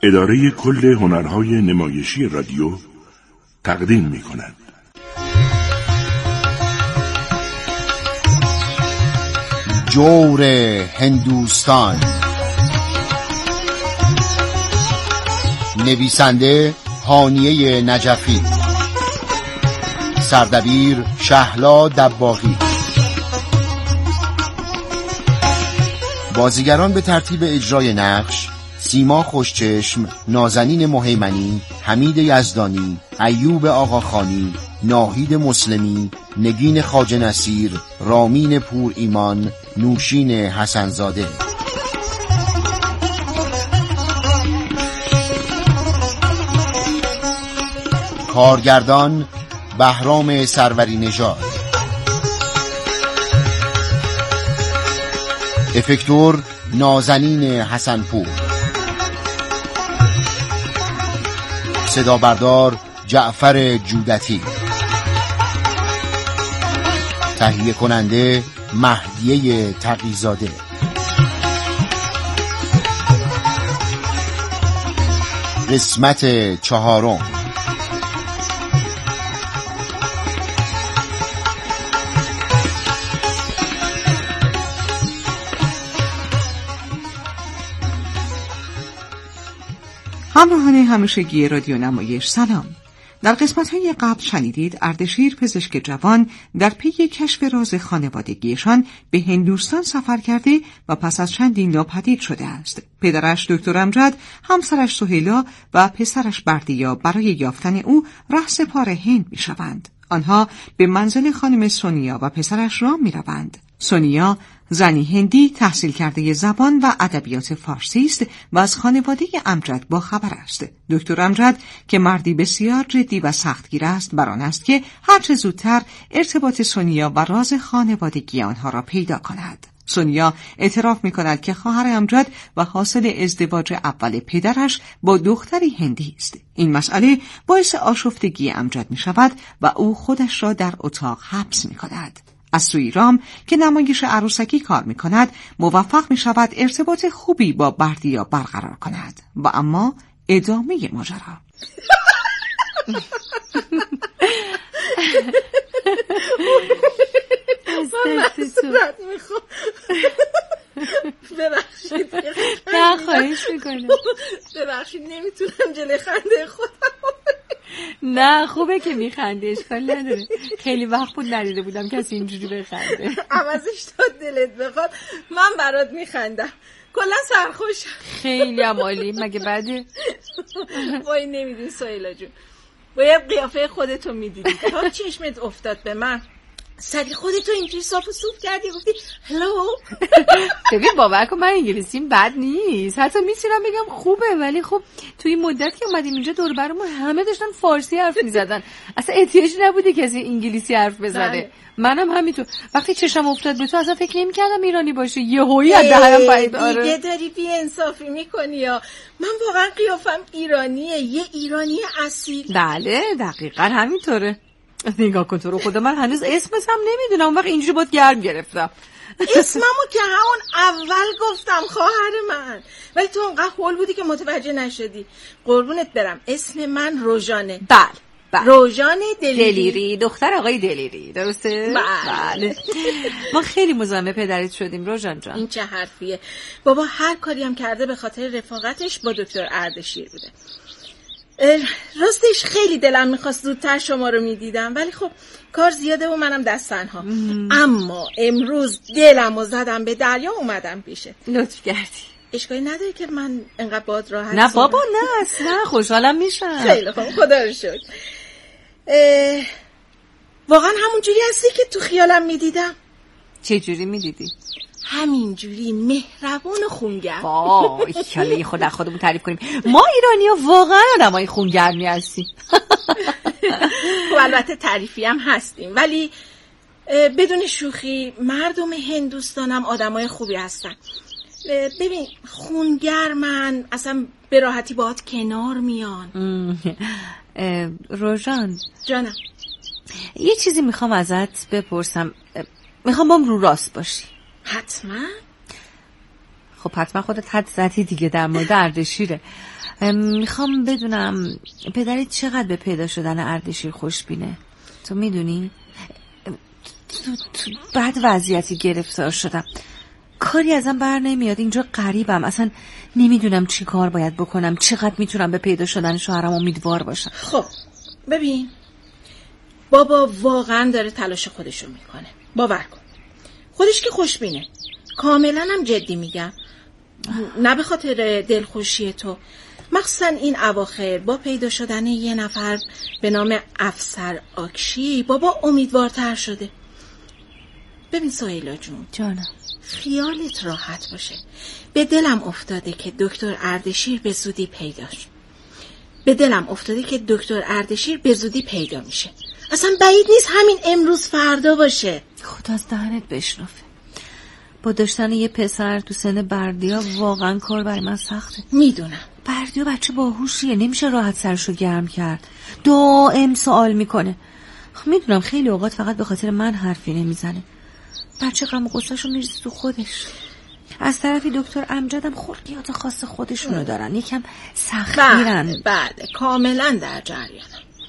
اداره کل هنرهای نمایشی رادیو تقدیم می‌کند. جور هندوستان. نویسنده هانیه نجفی، سردبیر شهلا دباغی. بازیگران به ترتیب اجرای نقش: سیما خوشچشم، نازنین مهیمنی، حمید یزدانی، ایوب آقاخانی، ناهید مسلمی، نگین خواجه نصیر، رامین پور ایمان، نوشین حسنزاده. کارگردان بهرام سروری نژاد. افکتور نازنین حسنپور. صدا بردار جعفر جودتی. تهیه کننده مهدیه تقی‌زاده. قسمت 4. همراهان همیشگی رادیو نمایش سلام. در قسمت‌های قبل شنیدید اردشیر پزشک جوان در پی کشف راز خانوادگیشان به هندوستان سفر کرده و پس از چندین ناپدید شده است. پدرش دکتر امجد، همسرش سهیلا و پسرش بردیا برای یافتن او رهسپار هند می‌شوند. آنها به منزل خانم سونیا و پسرش راه می‌روند. سونیا زنی هندی تحصیل کرده زبان و ادبیات فارسی است و از خانواده امجد با خبر است. دکتر امجد که مردی بسیار جدی و سختگیر است، بر آن است که هرچه زودتر ارتباط سونیا و راز خانوادگی آنها را پیدا کند. سونیا اعتراف می‌کند که خواهر امجد و حاصل ازدواج اول پدرش با دختری هندی است. این مسئله باعث آشفتگی امجد می‌شود و او خودش را در اتاق حبس می‌کند. از سوی رام که نمایش عروسکی کار می کند موفق می شود ارتباط خوبی با بردیا برقرار کند و اما ادامه ماجرا. ببخشید. نه خواهش میکنم. ببخشید نمیتونم جلوی خنده خودم. نه خوبه که میخنده، اشکال نداره. خیلی وقت بود ندیده بودم کسی اینجوری بخنده. عوضش تا دلت بخواد من برات میخندم. کلا سرخوشم. خیلی عالی. مگه بعده؟ وای نمیدونی سهیلا جون، باید قیافه خودتو میدیدی تا چشمت افتاد به من. سری خودتو اینجوری صاف و صوف کردی گفتی هلو. ببین باور کن من انگلیسیم بد نیست، حتی میتونم بگم خوبه، ولی خب توی این مدت که اومدیم اینجا دور برمون همه داشتن فارسی حرف میزدن، اصلا احتیاجی نبوده کسی انگلیسی حرف بزنه. منم همینطور وقتی چشم افتاد به تو اصلا فکر نمی‌کردم ایرانی باشه، یهویی از دهنم پرید. آره دیگه داری بی‌انصافی میکنی یا من واقعا قیافم ایرانیه، یه ایرانی اصیل. بله دقیقاً همینطوره. نگاه کن تو رو خدا، من هنوز اسمت هم نمیدونم، اون وقت اینجوری باید گرم گرفتم. اسممو که همون اول گفتم خواهر من، ولی تو اونقدر هول بودی که متوجه نشدی. قربونت برم، اسم من روژانه. بله روژان دلیری، دختر آقای دلیری، درسته؟ بله. ما خیلی مزاحم پدرت شدیم روژان جان. این چه حرفیه؟ بابا هر کاری هم کرده به خاطر رفاقتش با دکتر اردشیر بوده. راستش خیلی دلم میخواست زودتر شما رو میدیدم، ولی خب کار زیاده و منم دست تنها. اما امروز دلمو زدم به دریا اومدم پیشه. لطف کردی. اشکالی نداره که من انقدر باهات راحت نه بابا نه اصلا، خوشحالم میشم. خیلی خوب، خدا رو شکر. واقعا همون جوری هستی که تو خیالم میدیدم؟ چه جوری میدیدی؟ همین جوری مهربون و خونگرم. وای کله خود از خودمون تعریف کنیم، ما ایرانی‌ها واقعا آدمای خونگرمی هستیم. خب البته تعریفی هم هستیم، ولی بدون شوخی مردم هندوستانم آدمای خوبی هستن. ببین خونگرمن، اصلا به راحتی باهات کنار میان. روژان جانم، یه چیزی میخوام ازت بپرسم، میخوام بام رو راست باشی. حتما. خب حتما خودت حد زدی دیگه در مورد اردشیره. میخوام بدونم پدرت چقدر به پیدا شدن اردشیر خوشبینه؟ تو میدونی؟ تو بعد وضعیتی گرفتار شدم، کاری ازم بر نمیاد، اینجا غریبم، اصلا نمیدونم چی کار باید بکنم، چقدر میتونم به پیدا شدن شوهرم امیدوار باشم. خب ببین، بابا واقعا داره تلاش خودشو میکنه، باور کن. خودش که خوشبینه، کاملا هم جدی میگم، نه به خاطر دلخوشی تو، مخصوصا این اواخر با پیدا شدن یه نفر به نام افسر آکشی بابا امیدوارتر شده. ببین سهیلا جون، جانم، خیالت راحت باشه، به دلم افتاده که دکتر اردشیر به زودی به زودی پیدا میشه. اصلا بعید نیست همین امروز فردا باشه. خدا از دهنت بشنفه. با داشتن یه پسر تو سن بردیا واقعا کار برای من سخته. میدونم بردیا بچه باهوشیه، نمیشه راحت سرشو گرم کرد، دائم سوال میکنه. میدونم خیلی اوقات فقط به خاطر من حرفی نمیزنه، بچه غم و غصه‌شو میریزه تو خودش. از طرفی دکتر امجدم خلقیات خاص خودشونو دارن، یکم سختگیرن. بله کاملا در جریانم.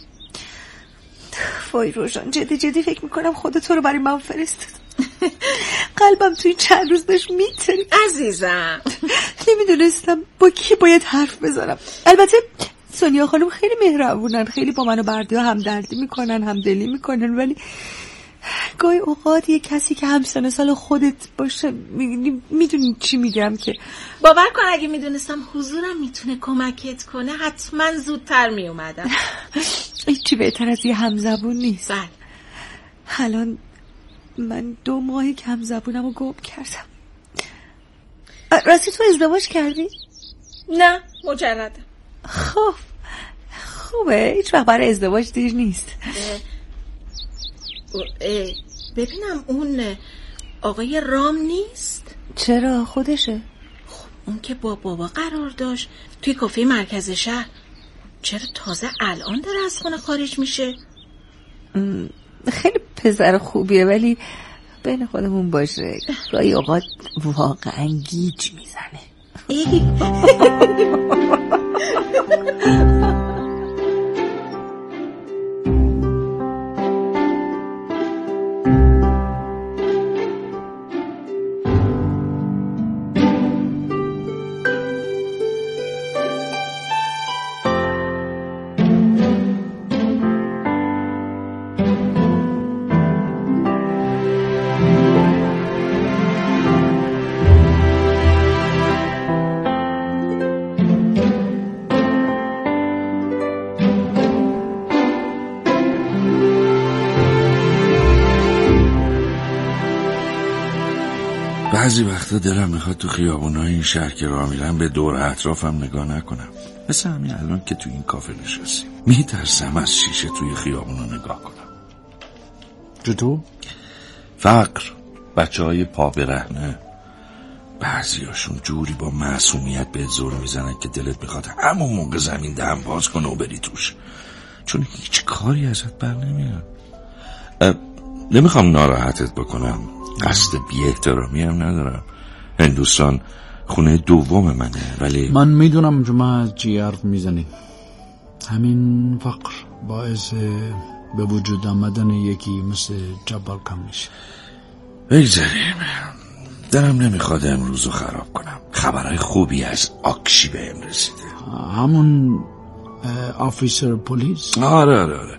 وای روشان، جدی فکر میکنم خود تو رو برای من فرستاد. قلبم توی چند روز داشت میترید عزیزم. نمیدونستم با کی باید حرف بزنم. البته سونیا خانم خیلی مهربونن، خیلی با من و بردیا همدردی میکنن، همدلی میکنن، ولی گاهی اوقات یه کسی که همسن سال خودت باشه، میدونی چی میگم، که باور کن اگه میدونستم حضورم میتونه کمکت کنه حتما زودتر میومدم. هیچی بهتر از یه همزبون نیست. بله. الان من 2 ماهی که همزبونم رو گم کردم. راستی تو ازدواج کردی؟ نه مجردم. خب خوبه، هیچ وقت برای ازدواج دیر نیست. ببینم اون آقای رام نیست؟ چرا خودشه؟ خب اون که با بابا قرار داشت توی کافه مرکز شهر، چرا تازه الان داره از خونه خارج میشه؟ خیلی پسر خوبیه، ولی بین خودمون باشه گاهی اوقات واقعا گیج میزنه. بعضی وقتا دلم میخواد تو خیابونای این شهر که راه میرم به دور اطرافم نگاه نکنم، مثل همین الان که تو این کافه نشستیم. میترسم از شیشه توی خیابونا نگاه کنم. چطور؟ فقر، بچه‌های پا برهنه، بعضیاشون جوری با معصومیت بهت زور میزنن که دلت میخواد همون موقع زمین دهن باز کنه و بری توش، چون هیچ کاری ازت بر نمیاد. نمیخوام ناراحتت بکنم، قصد بی احترامی هم ندارم، هندوستان خونه دوم منه، ولی من میدونم شما چی حرف میزنی. همین فقر باعث به وجود آمدن یکی مثل جبار کم میشه. بگذاریم، دلم نمیخواد امروزو خراب کنم. خبرهای خوبی از آکشی بهم رسیده. همون آفیسر پلیس؟ آره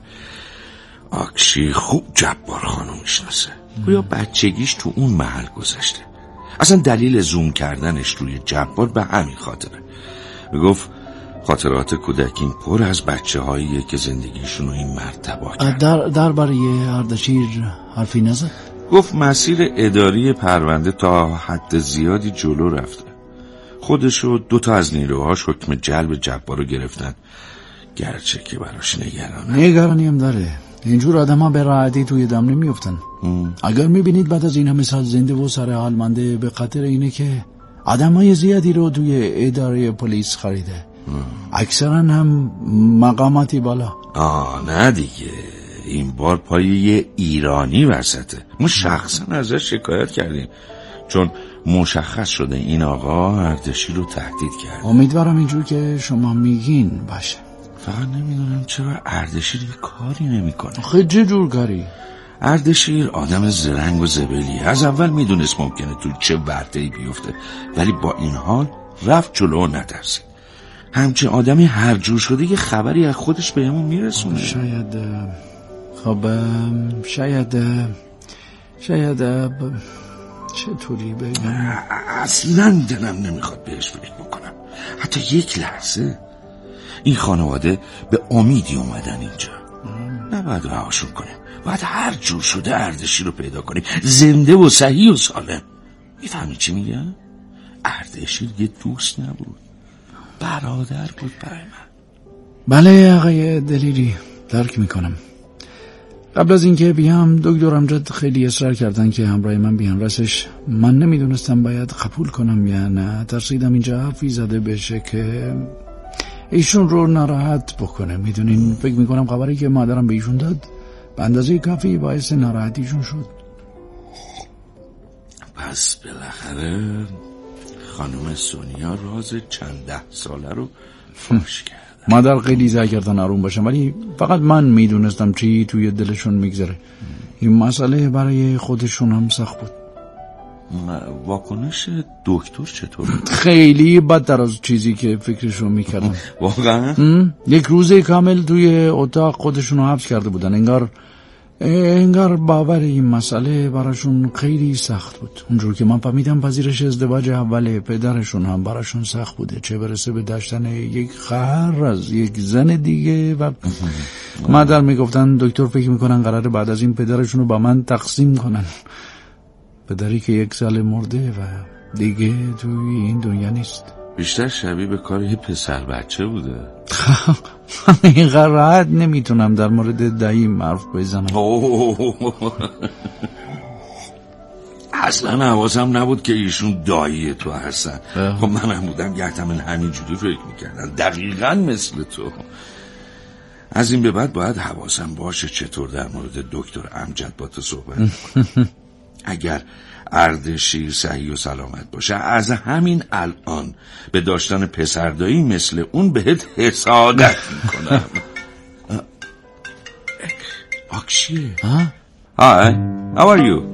آکشی خوب جبار خانو میشناسه، گویا بچگیش تو اون محل گذشته. اصلا دلیل زوم کردنش روی جبار به همین خاطره. میگفت خاطرات کودکین پر از بچه هاییه که زندگیشون رو این مرد تباه کرد. در برای اردشیر حرفی نزد؟ گفت مسیر اداری پرونده تا حد زیادی جلو رفته. خودش و 2 از نیروهاش حکم جلب جبار رو گرفتن، گرچه که براش نگرانی هم داره. اینجور آدم ها به راحتی توی دم نمیفتن. اگر میبینید بعد از این همه سال زنده و سر حال مانده، به خاطر اینه که آدم های زیادی رو توی اداره پلیس خریده، اکثرا هم مقاماتی بالا. نه دیگه، این بار پای یه ایرانی وسطه. ما شخصا ازش شکایت کردیم، چون مشخص شده این آقا اردشیر رو تهدید کرد. امیدوارم اینجور که شما میگین باشه. فقط نمیدونم چرا اردشیر یه کاری نمیکنه. خیلی چه جور کاری؟ اردشیر آدم زرنگ و زبلیه. از اول میدونست ممکنه تو چه ورطه‌ای بیفته، ولی با این حال رفت جلو و نترسید. همچه آدمی هر جور شده یه خبری از خودش بهمون میرسونه. شاید چطوری بگم؟ اصلا دلم نمیخواد بهش فکر بکنم، حتی یک لحظه. این خانواده به امیدی اومدن اینجا، نباید رهاشون کنیم. باید هر جور شده اردشیر رو پیدا کنیم، زنده و صحیح و سالم. میفهمی چی میگم؟ اردشیر یه دوست نبود، برادر بود برای من. بله آقای دلیری، درک میکنم. قبل از اینکه بیام دکتر امجد خیلی اصرار کردن که همراه من بیان. راستش من نمیدونستم باید قبول کنم یا نه. ترسیدم اینجا حرفی زده بشه که ایشون رو ناراحت بکنه. میدونین فکر میکنم خبری که مادرم به ایشون داد به اندازه کافی باعث ناراحتیشون شد. پس بالاخره خانم سونیا راز چند 10 ساله رو فاش کرد. مادر خیلی سعی کردن آروم باشم، ولی فقط من میدونستم چی توی دلشون میگذره. این مسئله برای خودشون هم سخت بود. واکنش دکتر چطور؟ خیلی بدتر از چیزی که فکرشون میکردم. واقعا؟ یک روز کامل توی اتاق خودشون رو حبس کرده بودن. انگار باور این مسئله براشون خیلی سخت بود. اونجور که من فهمیدم پذیرش ازدواج اول پدرشون هم براشون سخت بوده، چه برسه به داشتن یک خواهر از یک زن دیگه. و مادر میگفتن دکتر فکر میکنن قراره بعد از این پدرشون رو با من تقسیم کنن. پدری که 1 سال مرده و دیگه توی این دنیا نیست. بیشتر شبیه به کار یه پسر بچه بوده. این راحت نمیتونم در مورد دایی حرف بزنم. اصلا حواسم نبود که ایشون دایی تو هستن. خب منم بودم یحتمل همینجوری فکر میکردن، دقیقا مثل تو. از این به بعد باید حواسم باشه چطور در مورد دکتر امجد با تو صحبت کنم. اگر اردشیر صحیح و سلامت باشه از همین الان به داشتن پسردایی مثل اون بهت حسادت میکنم. آکشیه. Hi, how are you?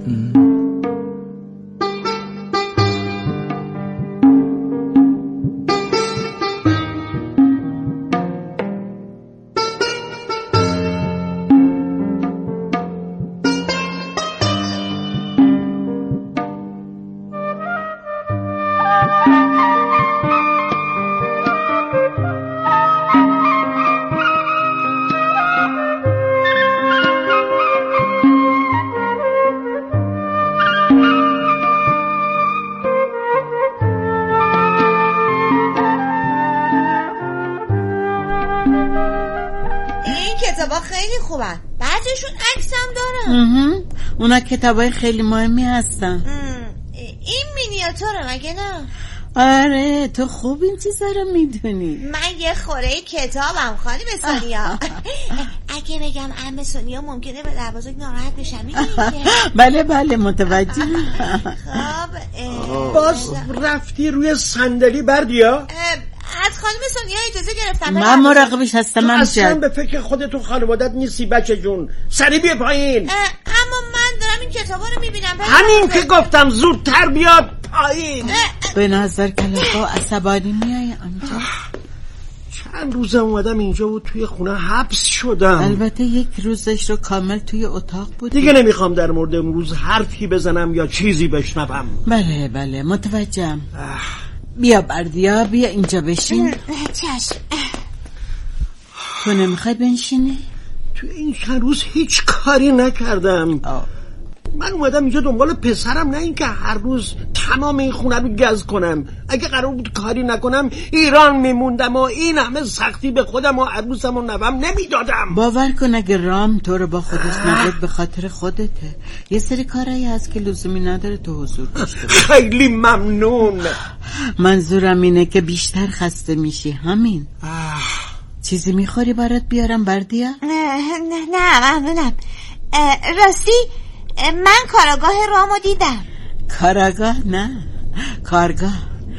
کتابا خیلی خوبن، بعضیشون عکس هم دارن. اونا کتابای خیلی مهمی هستن. این مینیاتوره مگه نه؟ آره تو خوب این چیزا رو میدونی. من یه خوره کتابم خانم سونیا. اگه بگم عمه سونیا ممکنه به لحاظت ناراحت بشم میدونی؟ بله متوجه. خب باز رفتی روی صندلی بردیا؟ از خانم سونیا اجازه گرفتم. من مراقبش هستم. من اصلا به فکر خودت و خانوادت نیستی بچه جون. سری بیا پایین. اما من دارم این کتابا رو میبینم. همین که گفتم زودتر بیاد پایین. به نظر کلافا عصبانی میای آنجا. چند روز اومدم اینجا و توی خونه حبس شدم. البته 1 روزش رو کامل توی اتاق بود. دیگه نمیخوام در مورد امروز حرفی بزنم یا چیزی بشنوم. بله متوجهم. بیا بردیا، بیا اینجا بشین. چشم. تو نمیخوای بنشینی؟ تو این چند روز هیچ کاری نکردم. من اومدم اینجا دنبال پسرم، نه اینکه هر روز تمام این خونه رو گز کنم. اگه قرار بود کاری نکنم ایران میموندم و این همه سختی به خودم و عروسم و نوام نمیدادم. باور کن اگه رام تو رو با خودش نبود به خاطر خودته. یه سری کارایی هست که لزومی نداره تو حضور داشته باشی. خیلی ممنون. منظورم اینه که بیشتر خسته میشی همین. چیزی میخوری برات بیارم بردیا؟ نه ممنونم. راستی من کاراگاه رامو دیدم. کاراگاه نه، کارگاه،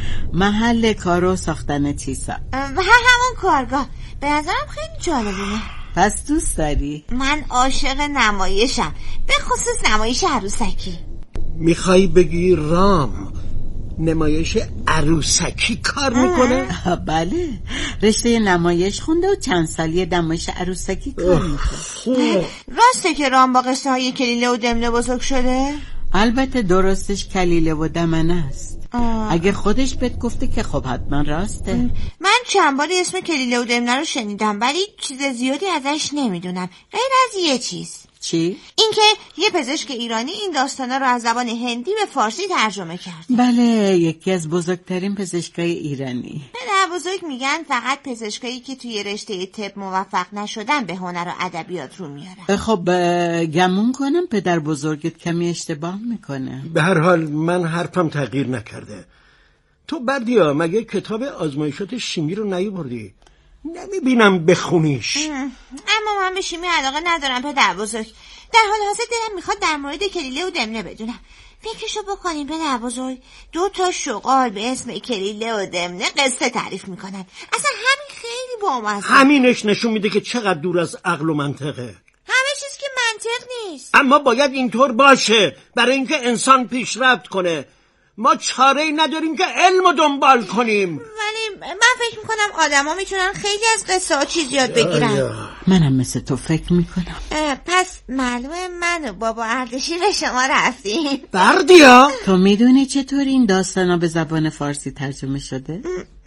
محل کار و ساختن چیزا. همون کارگاه به نظرم خیلی جالبونه. پس دوست داری؟ من عاشق نمایشم، به خصوص نمایش عروسکی. میخوای بگی رام نمایش عروسکی کار میکنه؟ بله، رشته نمایش خونده و چند سالی نمایش عروسکی کار میکنه. راسته که رام با قصه های کلیله و دمنه بزرگ شده؟ البته درستش کلیله و دمنه است. اگه خودش بهت گفته که خب حتما راسته. من چند باری اسم کلیله و دمنه رو شنیدم ولی چیز زیادی ازش نمیدونم غیر از یه چیز. چی؟ اینکه یه پزشک ایرانی این داستانا رو از زبان هندی به فارسی ترجمه کرد. بله، یکی از بزرگترین پزشکای ایرانی. پدر بزرگ میگن فقط پزشکایی که توی رشته طب موفق نشدن به هنر و ادبیات رو میارن. خب گمون کنم پدر بزرگت کمی اشتباه میکنه. به هر حال من حرفم تغییر نکرده. تو بردیا مگه کتاب آزمایشات شیمی رو نیاوردی؟ نمیبینم بخونیش. اما من به شیمی علاقه ندارم پدر بزرگ. در حال حاضر دلم میخواد در مورد کلیله و دمنه بدونم. فکرشو بکنیم پدر بزرگ، 2 تا شغال به اسم کلیله و دمنه قصه تعریف میکنن. اصلا همین خیلی بامزه. همینش نشون میده که چقدر دور از عقل و منطقه. همه چیز که منطق نیست. اما باید اینطور باشه برای اینکه انسان پیشرفت کنه. ما چاره‌ای نداریم که علمو دنبال کنیم. ولی من فکر میکنم آدما میتونن خیلی از قصه ها چیز یاد بگیرن. منم مثل تو فکر میکنم. پس معلومه من و بابا اردشیر به شما رفتیم. بردیا تو میدونی چطور این داستانا به زبان فارسی ترجمه شده؟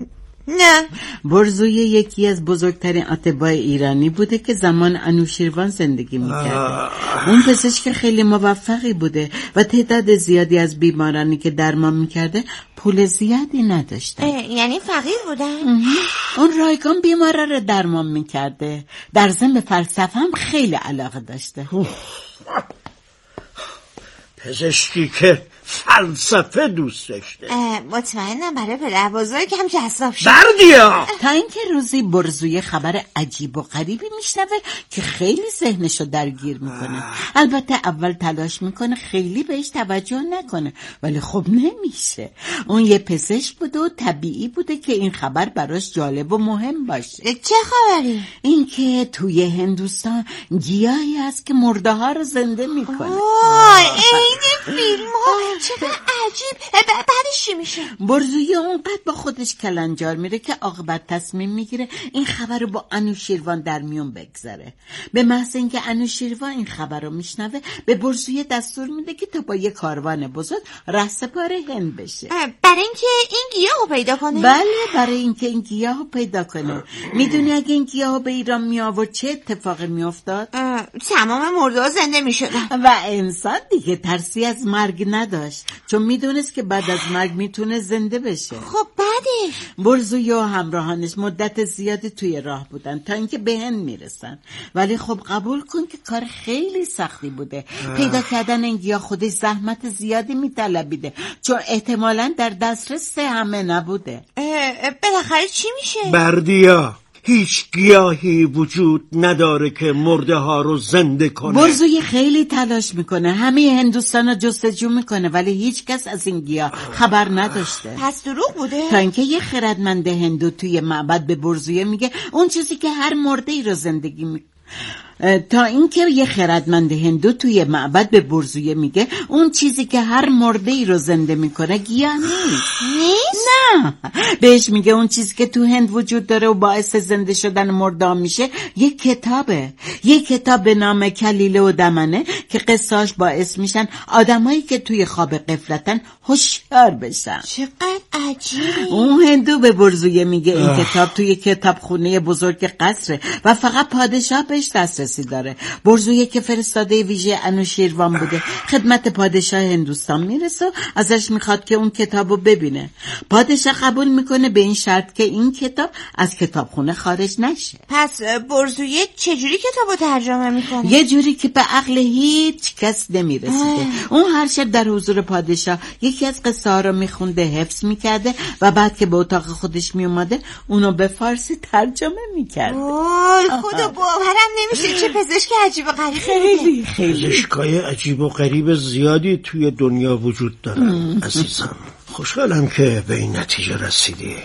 نه. برزوی یکی از بزرگترین اطباء ایرانی بوده که زمان انوشیروان زندگی میکرده. اون پزشک خیلی موفقی بوده و تعداد زیادی از بیمارانی که درمان میکرده پول زیادی نداشتن. یعنی فقیر بودن؟ اون رایگان بیمارا رو درمان میکرده. در ضمن به فلسفه هم خیلی علاقه داشته. پزشکی که فلسفه دوست داشته. مطمئنم برای پدر بزرگ هم جذاب شد. بردیا تا اینکه روزی برزوی خبر عجیب و غریبی میشنوه که خیلی ذهنشو درگیر میکنه. البته اول تلاش میکنه خیلی بهش توجه نکنه ولی خب نمیشه. اون یه پزشک بوده و طبیعی بوده که این خبر براش جالب و مهم باشه. چه خبری؟ اینکه توی هندوستان گیاهی هست که مرده ها رو زنده میکنه. این فیلم ها چقدر عجیب. بعدش چی میشه؟ برزوی اونقدر با خودش کلنجار میره که عاقبت تصمیم میگیره این خبر رو با انوشیروان در میون بگذاره. به محض اینکه انوشیروان این خبر رو میشنوه به برزوی دستور میده که تا با یه کاروان بزرگ رهسپار هند بشه. برای اینکه این گیاه رو پیدا کنه؟ بله، برای اینکه این گیاه رو پیدا کنه. میدونی اگه این گیاه رو به ایران میآورد چه اتفاقی میافتاد؟ تمام مرده ها زنده میشدن و انسان دیگه ترسی از مرگ نداشت چون میدونست که بعد از مرگ میتونه زنده بشه. خب بعدش؟ برزوی و همراهانش مدت زیادی توی راه بودن تا اینکه به هند میرسن. ولی خب قبول کن که کار خیلی سختی بوده. پیدا کردن این گیاه خودش زحمت زیادی میطلبیده چون احتمالاً در دسترس همه نبوده. بالاخره چی میشه؟ بردیا هیچ گیاهی وجود نداره که مرده ها رو زنده کنه. برزوی خیلی تلاش میکنه، همه هندوستان رو جستجو میکنه ولی هیچ کس از این گیاه خبر نداشته. پس دروغ بوده؟ تا اینکه یه خردمند هندو توی معبد به برزوی میگه اون چیزی که هر مرده ای رو زندگی میکنه. تا اینکه یه خردمند هندو توی معبد به برزوی میگه اون چیزی که هر مرده ای رو زنده میکنه گیاه نیست. نه، بهش میگه اون چیزی که تو هند وجود داره و باعث زنده شدن مرده میشه یک کتابه. یک کتاب به نام کلیله و دمنه که قصهاش باعث میشن آدمایی که توی خواب غفلتن هوشیار بشن. چقدر عجیبه. اون هندو به برزوی میگه این کتاب توی کتابخونه بزرگ قصره و فقط پادشاه بهش دسترسی داره. برزوی که فرستاده ویژه انوشیروان بوده خدمت پادشاه هندوستان میرسه و ازش میخواد که اون کتابو ببینه. پادشاه قبول میکنه به این شرط که این کتاب از کتابخونه خارج نشه. پس برزوی چجوری کتابو ترجمه میکنه؟ یه جوری که به عقل هیچ هیچ کس نمیرسیده. اون هر شب در حضور پادشاه یکی از قصه ها رو میخونده، حفظ میکرده و بعد که به اتاق خودش میومده اونو به فارسی ترجمه میکرده. وای خدا باورم نمیشه، چه پزشک عجیب و غریبی. خیلی خیلی پزشکای عجیب و غریب زیادی توی دنیا وجود دارن عزیزم. خوشحالم که به این نتیجه رسیدی.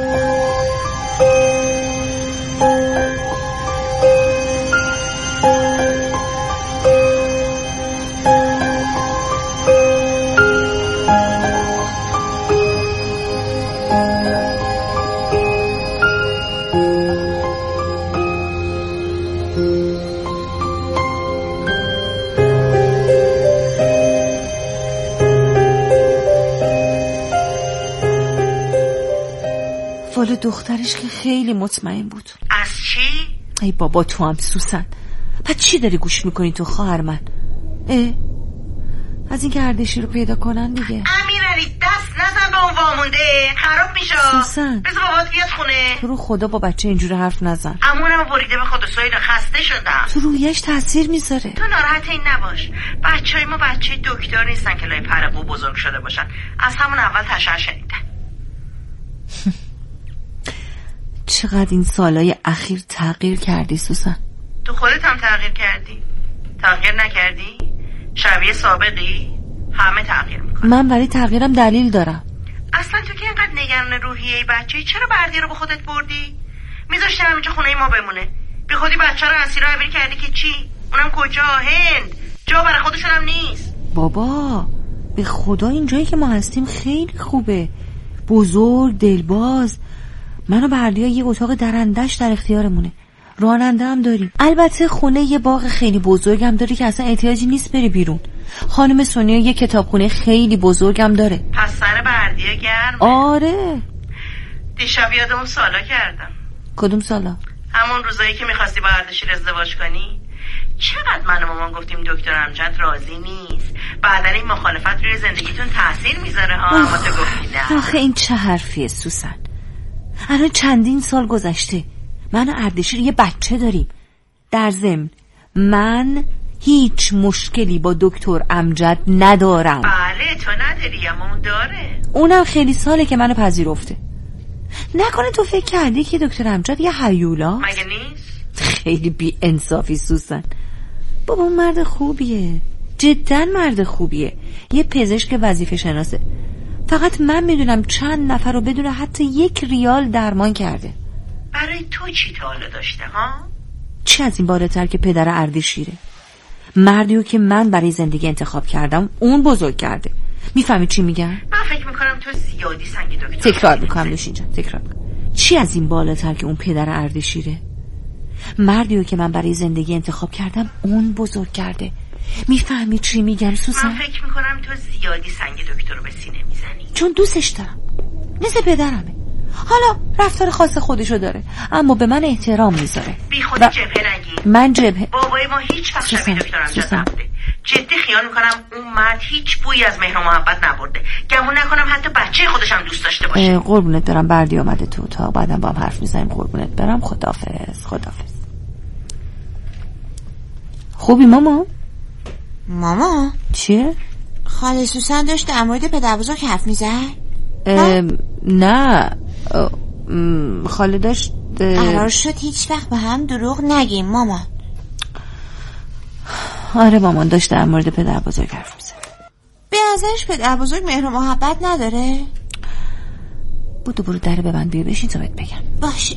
والا دخترش که خیلی مطمئن بود. از چی؟ ای بابا تو هم سوسن، پس چی داری گوش میکنی تو خواهر من؟ از این که اردشیر رو پیدا کنن دیگه. امیرعلی دست نزن به اون وامونده، خراب میشه. سوسن بذار بابات بیاد خونه. تو رو خدا با بچه اینجوری حرف نزن. امونم بریده به خود سویل، خسته شدم. تو رویش تاثیر میذاره. تو ناراحت این نباش، بچهای ما بچه دکتر نیستن که لای پرقو بزرگ شده باشن. از همون اول تشر شنیدن. چقدر این سالای اخیر تغییر کردی سوسن. تو خودت هم تغییر کردی. تغییر نکردی؟ شبیه سابقی؟ همه تغییر میکنن. من برای تغییرم دلیل دارم. اصلا تو که اینقدر نگران روحیه بچه‌ای چرا بردی رو به خودت بردی؟ میذاشتی همینجا خونه ما بمونه. بی خودی بچه رو اسیر حویل کردی که چی؟ اونم کجا؟ هند. جا برای خودشون هم نیست. بابا به خدا این جایی که ما هستیم خیلی خوبه، بزرگ، دلباز. من و بردیا یه اتاق درندش در اختیارمونه، راننده هم داریم. البته خونه یه باغ خیلی بزرگ هم داره که اصلا احتیاجی نیست بری بیرون. خانم سونیا یه کتابخونه خیلی بزرگ هم داره. پس سر بردیا گرمه. آره. دیشب یاد اون سالا کردم. کدوم سالا؟ همون روزایی که میخواستی با اردشیر ازدواج کنی. چقدر من و مامان گفتیم دکتر امجد راضی نیست، بعدن این مخالفت روی زندگیتون تاثیر میذاره ها. اما تو گفتی نه. آخه این چه حرفیه سوسن؟ الان چندین سال گذشته، من و اردشیر یه بچه داریم. در ضمن من هیچ مشکلی با دکتر امجد ندارم. بله تو نداری، اما اون داره. اونم خیلی ساله که منو پذیرفته. نکنه تو فکر کردی که دکتر امجد یه هیولا؟ مگه نیست؟ خیلی بی انصافی سوسن. بابا مرد خوبیه، جدا مرد خوبیه، یه پزشک وظیفه شناسه. فقط من میدونم چند نفر رو بدون حتی 1 ریال درمان کرده. برای تو چی تا حالا داشته ها؟ چی از این بالاتر که پدر اردشیره؟ مردیو که من برای زندگی انتخاب کردم اون بزرگ کرده. میفهمی چی میگم؟ من فکر میکنم تو زیادی سنگ دکتر. تکرار میکنم نوشین جان، تکرار میکنم. چی از این بالاتر که اون پدر اردشیره؟ مردیو که من برای زندگی انتخاب کردم اون بزرگ کرده. میفهمی چی میگم سوسن؟ من فکر میکنم تو زیادی سنگ دکتر رو به سینه میزنی. چون دوستش دارم، مثل پدرمه. حالا رفتار خاص خودشو داره اما به من احترام میذاره. بی خودی جبهه نگی. من جبهه. بابای ما هیچ وقت شبیه دکتر امجد نبوده. جدی خیال میکنم اون مرد هیچ بویی از مهر و محبت نبرده. گمون نکنم حتی بچه خودش هم دوست داشته باشه. قربونت برم، بردی اومده تو اتاق، بعدم با هم حرف میزنیم. قربونت برم، خداحافظ. خداحافظ. خوبی ماما؟ ماما چیه؟ خاله سوسن داشت در مورد پدر بزرگ حرف میزد؟ نه خاله داشت قرار شد هیچ وقت به هم دروغ نگیم مامان. آره مامان داشت در مورد پدر بزرگ حرف میزد. به نظرش پدر بزرگ مهر و محبت نداره؟ بودو برو در ببند بیا بشین تا بهت بگم. باشه.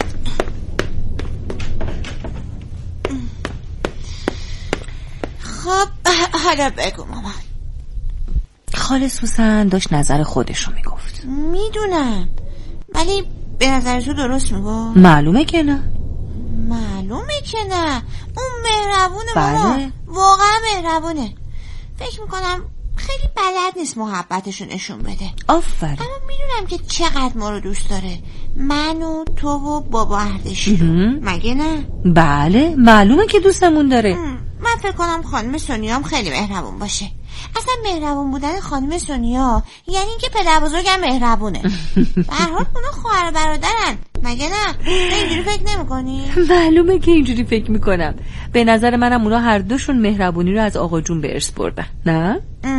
خب حالا بگو مامان. خاله سوسن داشت نظر خودش رو میگفت. میدونم، ولی به نظر تو درست میگفت؟ معلومه که نه. معلومه که نه. اون مهربونه مامان. بله. واقعا مهربونه. فکر میکنم خیلی بلد نیست محبتشو نشون بده. آفرین. اما میدونم که چقدر ما رو دوست داره، من و تو و بابا اردشیر. مگه نه؟ بله معلومه که دوستمون داره. من فکر کنم خانم سونیا هم خیلی مهربون باشه. اصلا مهربون بودن خانم سونیا یعنی اینکه پدر بزرگم مهربونه. به هر حال اونا خواهر برادرن، مگه نه؟ اینجوری فکر نمی‌کنی؟ معلومه که اینجوری فکر میکنم. به نظر منم اونا هر دوشون مهربونی رو از آقا جون به ارث بردن، نه؟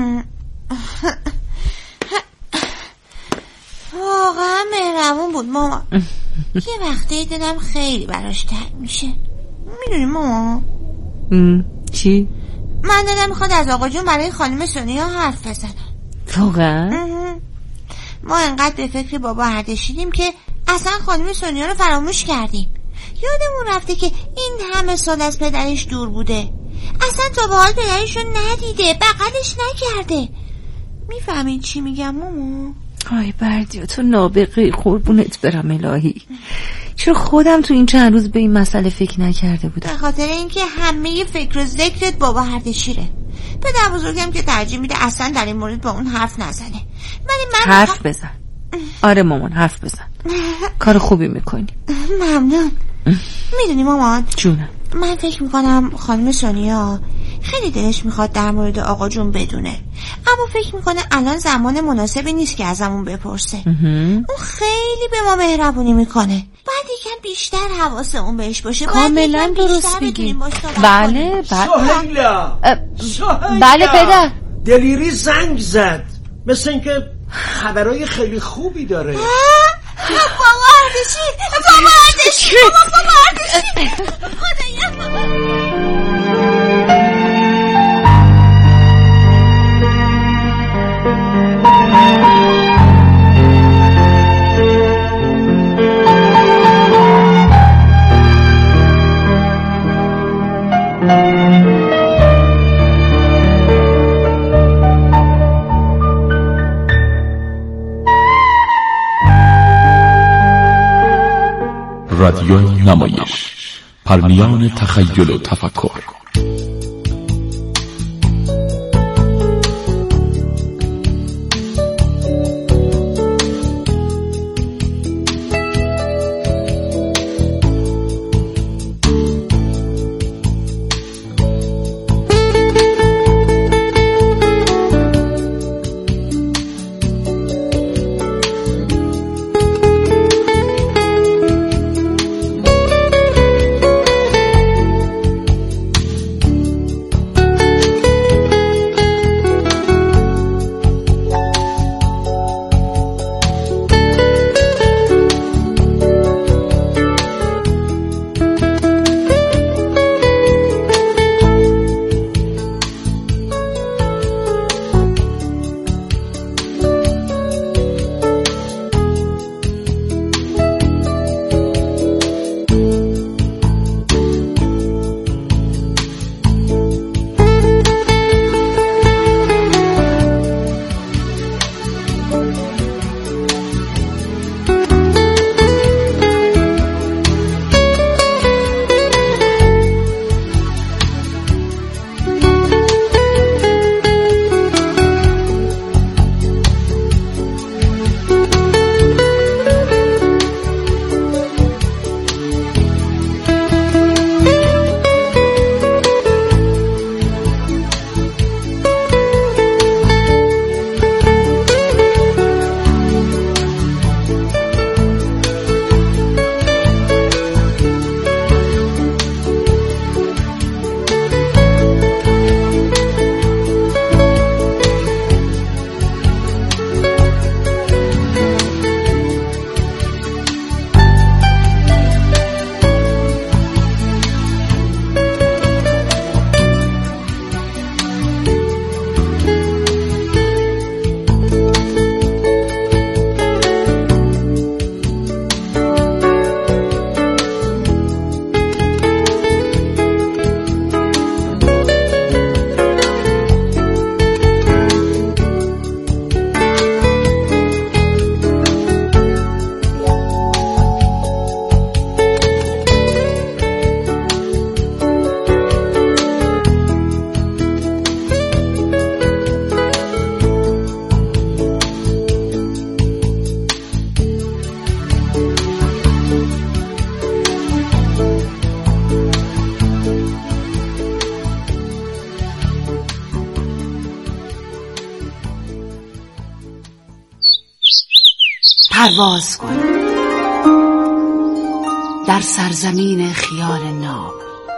واقعا مهربون بود ماما. یه وقتی دلم خیلی براش تنگ میشه. میدونی ماما؟ چی؟ من دلم میخواد از آقا جون برای خانم سونیا حرف بزنم. واقعا؟ ما انقدر به فکر بابا اردشیریم که اصلا خانم سونیا رو فراموش کردیم. یادمون رفته که این همه سال از پدرش دور بوده، اصلا تا به حال پدرش رو ندیده، بغلش نکرده. میفهمین چی میگم ماما؟ آی بردیا تو نابغه، قربونت برم الهی. چرا خودم تو این چند روز به این مسئله فکر نکرده بودم؟ به خاطر اینکه همه فکر و ذکرت بابا اردشیره. پدر بزرگم که ترجیح میده اصلا در این مورد با اون حرف نزنه. ولی من حرف بزن. آره مامان حرف بزن. کار خوبی میکنی. ممنون. میدونی مامان جونم، من فکر میکنم خانم سونیا خیلی دلش میخواد در مورد آقا جون بدونه، اما فکر میکنه الان زمان مناسبی نیست که ازمون بپرسه. اون خیلی به ما مهربونی میکنه، باید یکم بیشتر حواس اون بهش باشه. کاملا درست میگی. بله سهیلا بله پدر. دلیری زنگ زد، مثل اینکه خبرای خیلی خوبی داره. بابا اردشیر، بابا اردشیر، بابا اردشیر، خدایا. رادیو نمایش، پرمیان تخیل و تفکر. پرواز کن در سرزمین خیال ناب.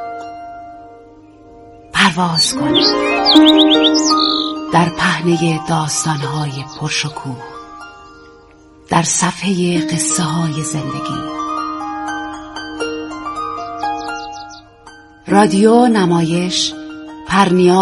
پرواز کن در پهنه داستان‌های پرشکوه، در صفحه قصه‌های زندگی. رادیو نمایش پرنیان